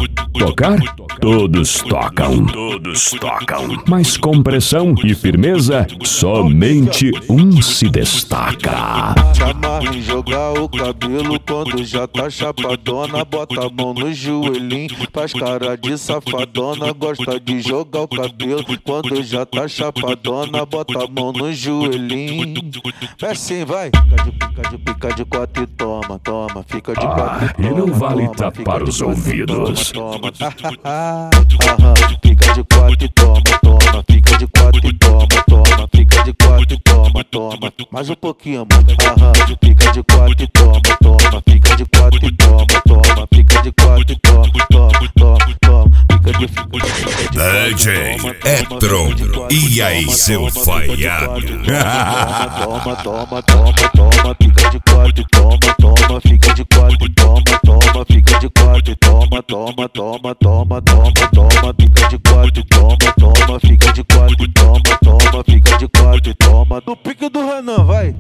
Tocar? Todos tocam. Mas com pressão e firmeza, somente um se destaca. Se amarra em jogar o cabelo quando já tá chapadona. Bota a mão no joelhinho, faz cara de safadona. Gosta de jogar o cabelo quando já tá chapadona. Bota a mão no joelhinho. Vai assim, vai. Fica de quatro e toma, toma. Fica de quatro e toma. E não vale toma, tapar os ouvidos. Toma. Fica de quatro e toma, toma. Fica de quatro e toma, toma. Fica de quatro e toma, toma. Mais um pouquinho, mano. Fica de quatro e toma, toma. Fica de quatro e toma, toma. Fica de quatro e toma, toma. Fica de DJ Etron, e aí seu falhado? Toma. Fica de quatro e toma, toma. Fica de quatro e toma, toma. Fica de quatro e toma, toma. Fica de quatro e toma, toma. Fica de quatro e toma, toma. Fica de quatro e toma. No pique do Renan, vai.